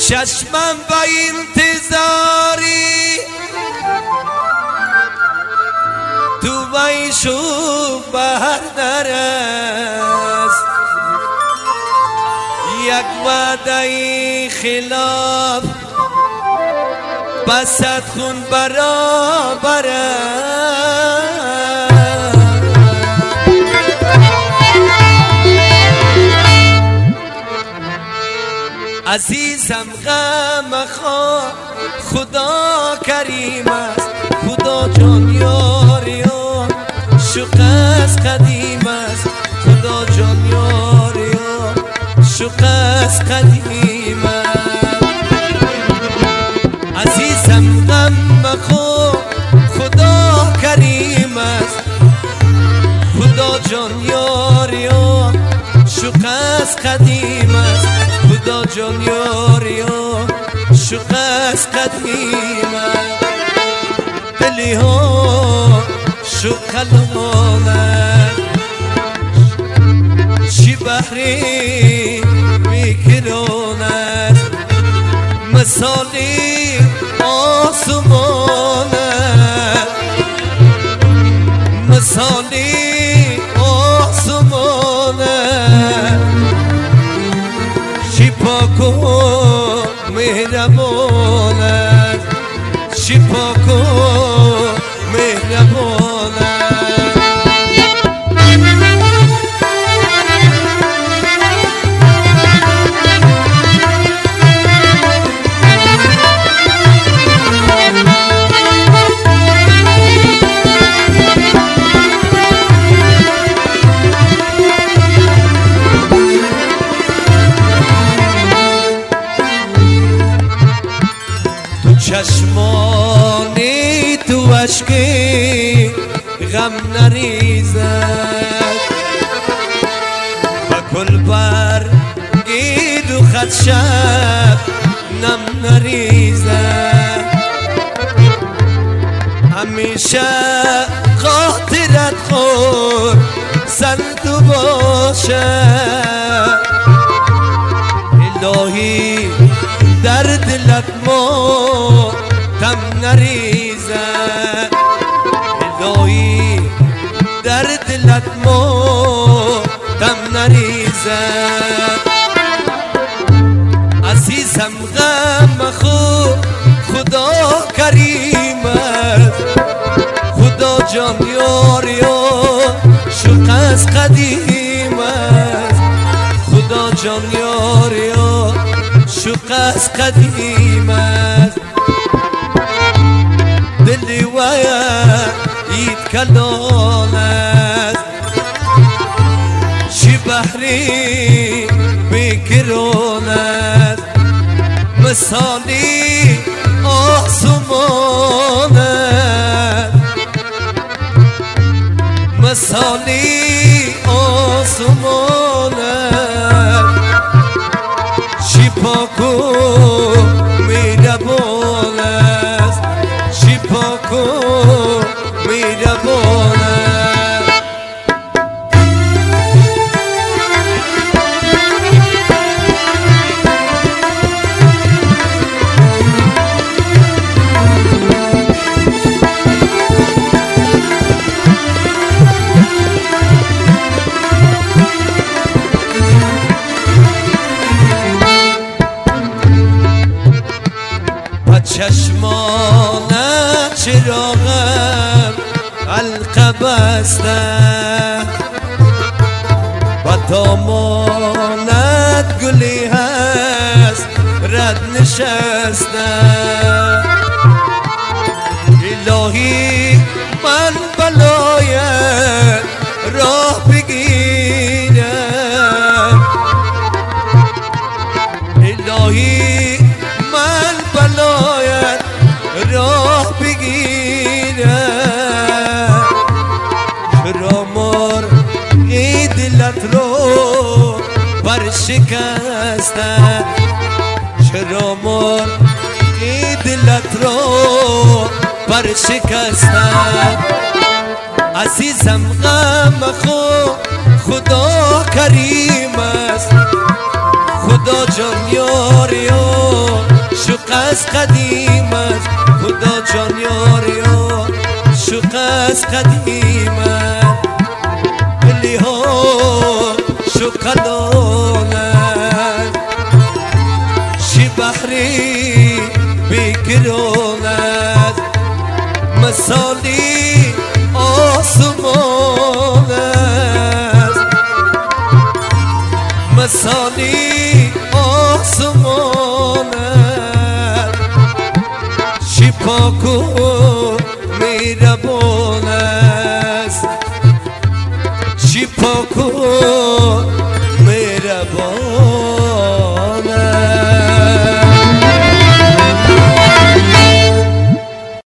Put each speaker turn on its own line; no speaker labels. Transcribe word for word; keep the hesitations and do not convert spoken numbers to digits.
چشمم با انتظاری تو ویشو بردر است یک وعده خلاف بسد خون برابر عزیزم غم خواه خدا کریم است خدا جان یار یار شوق است قدیم است خدا جان یار یار شوق است قدیم است عزیزم غم خواه خدا کریم است خدا جان یار یار شوق است قدیم است خدا جان یار یار شوق است قدیم است دلی ها شوق کلامه چی بحری میکرانه مثالی آسمانه مثالی آسمانه چی پاک و مهربان است چی پاک و مهربان است چشمانی تو اشکی غم نریزد و کل برگید و خط شب نم نریزد همیشه خاطرت خور سند باشد الهی در دلت ما تم نریزد الهی در دلت ما تم نریزد عزیزم غم خود خدا کریم است خدا جان یار یار شوق است قدیم است خدا جان یار یار شوق است قدیم است دلی و اید کلان است چی بحری بکران است مثالی آسمان است مثالی آسمان است چی پاک و مهربان است چی پاک و مهربان است چشمانت چراغم حلقه بسته و دامانت گلی هست رد نشسته الهی من بلایت راه بگیرم الهی من بلایت راه بگیرم چرا مار ای دلت رو برشکستم چرا مار ای دلت رو برشکستم عزیزم غم خود خدا کریم است خدا جان یار یار از قدیم است خدا جان یاری ها شوق از قدیم است ملی ها شوق دانند شی بحری بگراند مثالی آسمان است مثالی آسمان است شی پاک و مهربان است شی پاک و